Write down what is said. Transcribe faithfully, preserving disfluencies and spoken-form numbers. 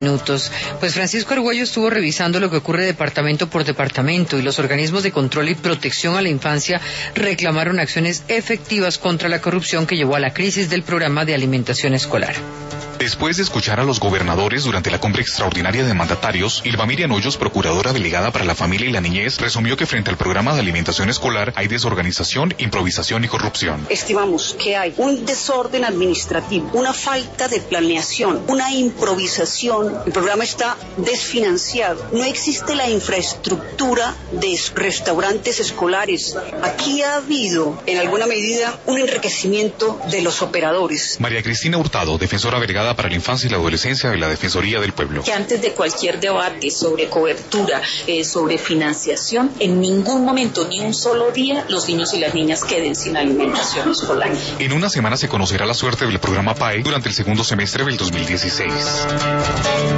Minutos. Pues Francisco Argüello estuvo revisando lo que ocurre departamento por departamento y los organismos de control y protección a la infancia reclamaron acciones efectivas contra la corrupción que llevó a la crisis del programa de alimentación escolar. Después de escuchar a los gobernadores durante la cumbre extraordinaria de mandatarios, Ilva Miriam Hoyos, procuradora delegada para la familia y la niñez, resumió que frente al programa de alimentación escolar hay desorganización, improvisación y corrupción. Estimamos que hay un desorden administrativo, una falta de planeación, una improvisación. El programa está desfinanciado. No existe la infraestructura de restaurantes escolares. Aquí ha habido, en alguna medida, un enriquecimiento de los operadores. María Cristina Hurtado, defensora delegada para la infancia y la adolescencia de la Defensoría del Pueblo. Que antes de cualquier debate sobre cobertura, eh, sobre financiación, en ningún momento, ni un solo día, los niños y las niñas queden sin alimentación escolar. En una semana se conocerá la suerte del programa P A E durante el segundo semestre del dos mil dieciséis.